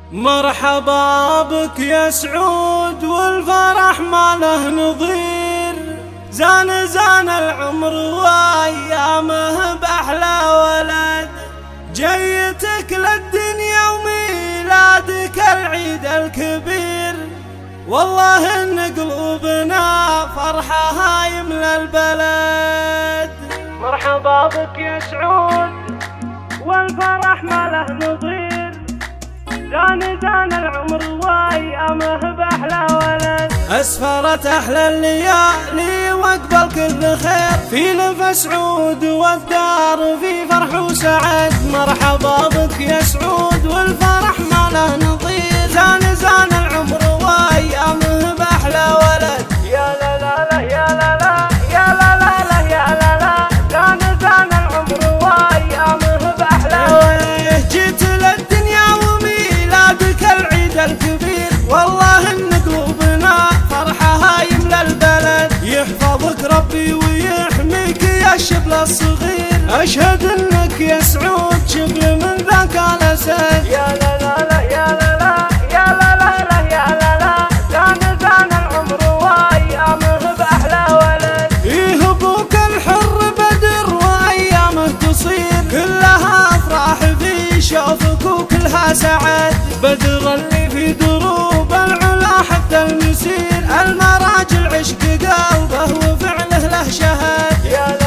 مرحبا بك يا سعود والفرح ما له نظير، زان العمر وايامه باحلى ولد، جيتك للدنيا وميلادك العيد الكبير، والله ان قلوبنا فرحها يملى البلد. مرحبا بك يا سعود والفرح ما له نظير، زان العمر وايامه باحلى ولد، اسفرت احلى الليالي واقبل كل خير، في لف سعود والدار في فرح وسعد. مرحبا بك يا سعود والفرح ما له نظير، زان العمر وايامه باحلى ولد، يا لا لا لا يا لا لا يا لا لا لا يا لا لا، زان العمر وايامه باحلى ولد، جيت للدنيا وميلادك العيد الكبير، والله ان قلوبنا فرحها يملى البلد، يحفظك ربي ويحميك يا الشبل الصغير، اشهد انك يا سعود شبل من ذاك الاسد، يا لا لا لا يا لا لا يا لا لا لا يا لا لا، زان العمر وايامه باحلى ولد، إيه ابوك الحر بدر وايامه تصير، كلها افراح في شوفك وكلها سعد، بدر اللي في دروب العلا حتى المسير، المراجل عشق قلبه وفعله له شهد، يا